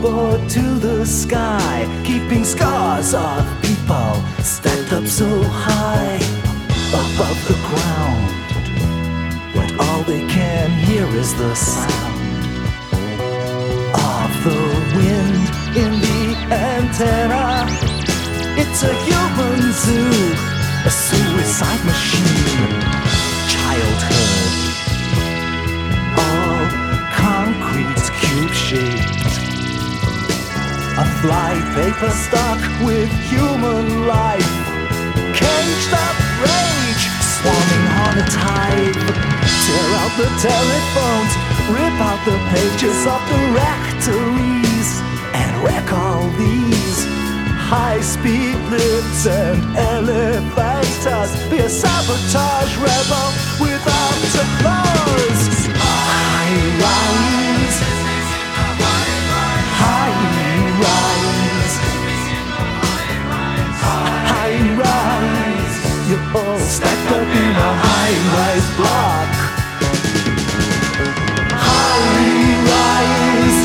clipboard to the sky, keeping scars of people stacked up so high above the ground that all they can hear is the sound of the wind in the antenna. It's a human zoo, a suicide machine. Childhood, all concrete cube shaped, a flypaper stuck with human life, caged up rage, swarming on a tide. Tear out the telephones, rip out the pages of directories, and wreck all these high-speed lifts and elevators. Be a sabotage rebel without applause. High-rise, high-rise, high-rise. You're all stacked up in a high-rise block. High-rise,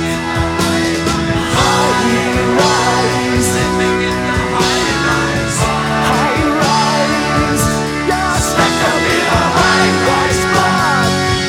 high-rise, high-rise. You're stacked up in a high-rise block.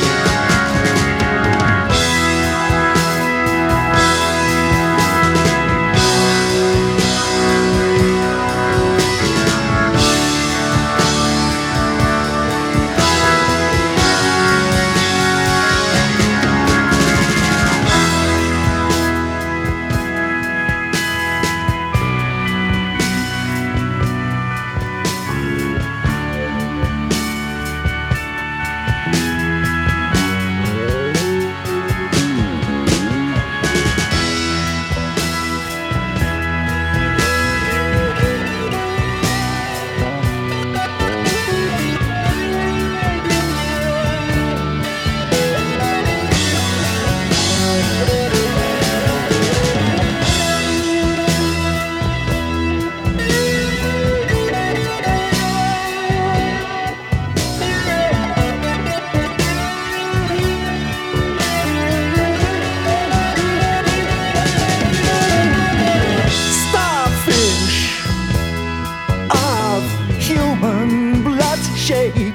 Shape,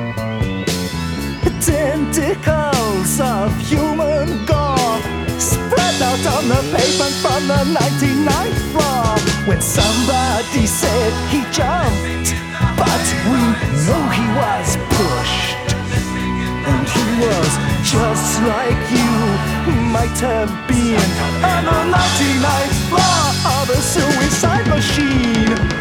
tentacles of human gore spread out on the pavement from the 99th floor. When somebody said he jumped, but we know he was pushed, and he was just like you might have been on the 99th floor of a suicide machine.